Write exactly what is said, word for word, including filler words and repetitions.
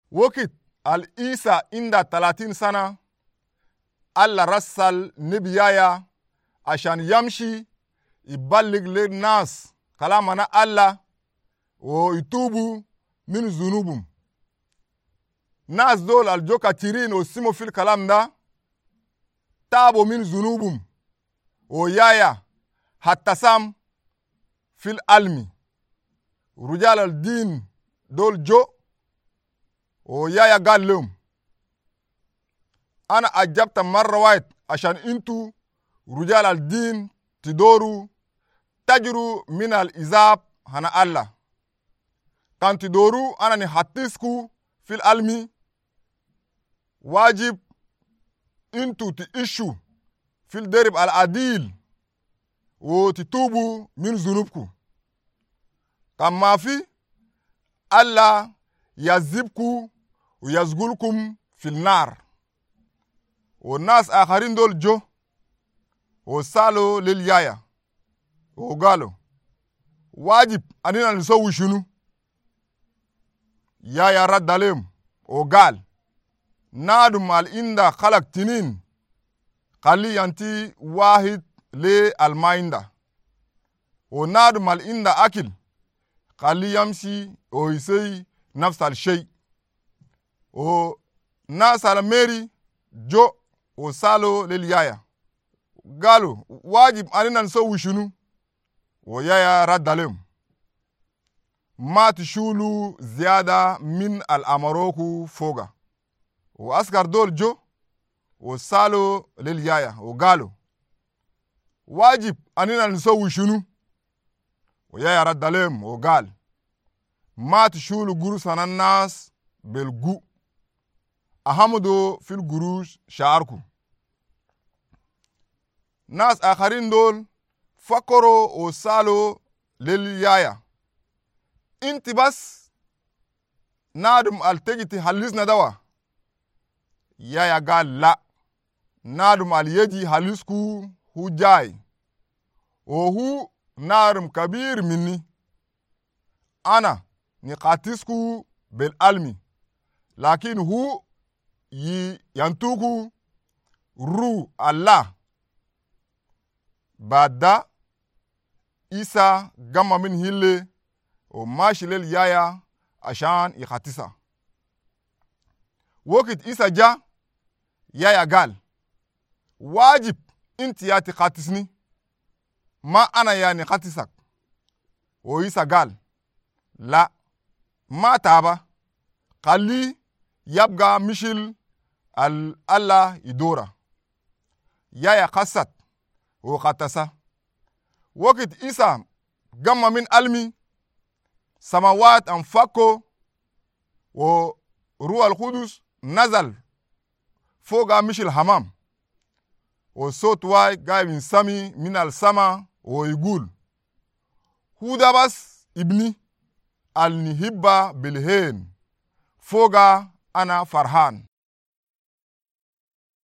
وقت الإيسا عند ثلاثين سنة الله رسل نبي يايا عشان يمشي يبلغ للناس كلامنا الله ويتوبوا من ذنوبهم. ناس دول الجو كثيرين وسموا في الكلام ده تابوا من ذنوبهم ويايا حتى سام في العلم رجال الدين دول جو ويايا قال لهم أنا أجبت مرة واحد عشان أنتوا رجال الدين تدوروا تجروا من الإزاب هنا الله كان تدوروا أنا نحطيسكوا في العلم واجب أنتوا تعيشوا في الدرب العديل وتتوبوا من ذنوبكم. كان ما في الله يعذبكم ويزغلكم في النار. والناس آخرين دول جو وسالوا لليايا وقالوا واجب أننا نسوي شنو؟ يايا رد عليهم وقال نادم الإندا خلق تنين خلي ينتي واحد للمايندا ونادم الإندا أكل خلي يمشي ويسي نفس الشيء. وناس الميري جو وسالوا لليايا قالوا واجب أننا نسوي شنو؟ ويايا رد عليهم ما تشولوا زيادة من الأمروكو فوقا. وأسكر دول جو وسالوا لليايا وقالوا واجب أننا نسوي شنو؟ ويايا رد عليهم وقال ما تشولوا قروسنا الناس بالقو أحمدوا في القروش شعركم. ناس آخرين دول فكروا وسالوا لليايا انت بس نادم التجي حليسنا دوا. يايا قال لا نادم اليجي حليسكو هو جاي وهو نارم كبير مني أنا نقاتسكو بالعلم لكن هو ينتوكو رو الله. بعد إيسا جمع من هيلي وماشي لليايا عشان يخاتسها. وقت إيسا جا يايا قال واجب انت يا تخاتسني ما أنا يا نخاتسك. وإيسا قال لا ما تابا خلي يبقى مشل الله يدورا. يايا خاصت وخاتسا. وقت إيسا جمع من علمي سماوات انفكوا وروح القدس نزل فوق مش الحمام وصوت واي جاي من سمي من السماء ويقول هو ده بس ابني النهبة بالهين فوق أنا فرحان.